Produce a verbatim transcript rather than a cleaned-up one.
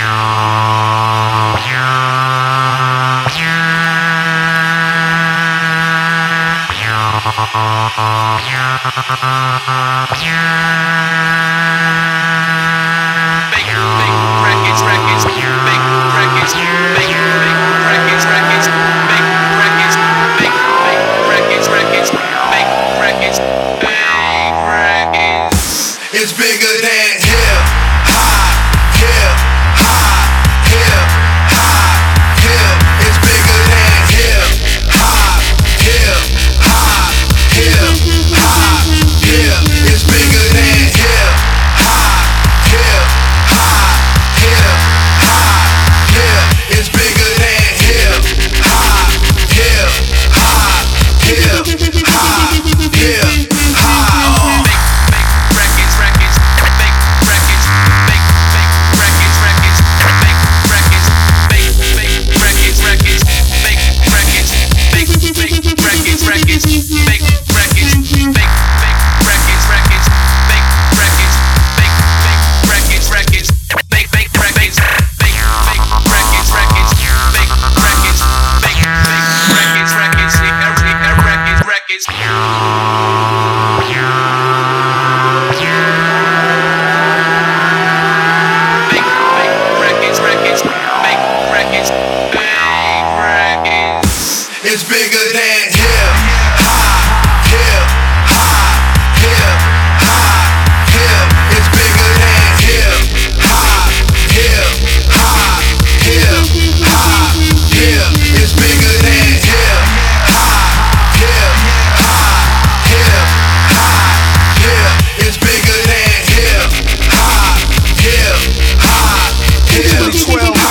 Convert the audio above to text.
It's bigger than hip hop, hip hop, hip hop, hip. It's bigger than hip hop, hip hop, hip hop, hip. It's bigger than hip hop, hip hop, hip hop, hip. It's bigger than hip hop, hip hop, hip hop, hip hop. It's bigger than hip hop, hip hop, hip hop, hip. It's bigger than hip hop, hip hop, hip hop, hip. It's bigger than hip hop, hip hop, hip hop, hip. It's bigger than hip hop, hip hop, hip.